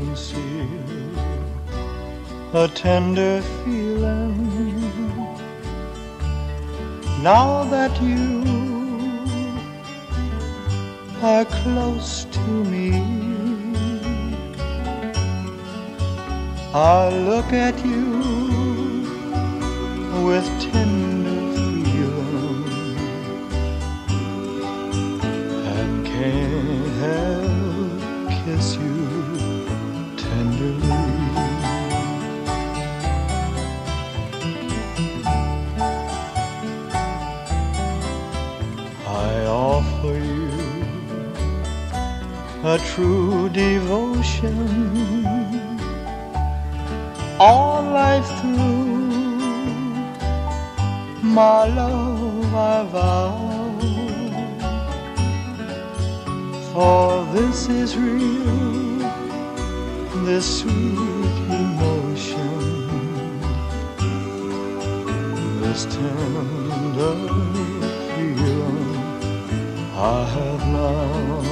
conceal a tender feeling. Now that you are close to me, I look at you with tender feeling and can't help kiss you tenderly. I offer you a true devotion all life through. My love I vow, for this is real, this sweet emotion, this tender feeling I have now.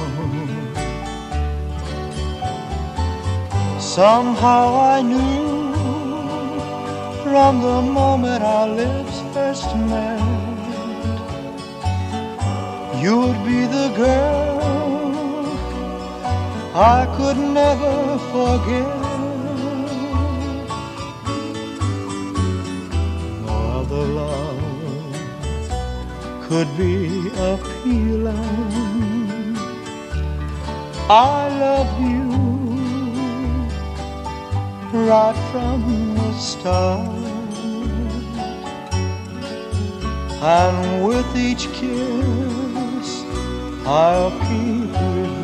Somehow I knew from the moment our lips first met, you would be the girl I could never forget. No other love could be appealing. I love you right from the start, and with each kiss I'll keep reverting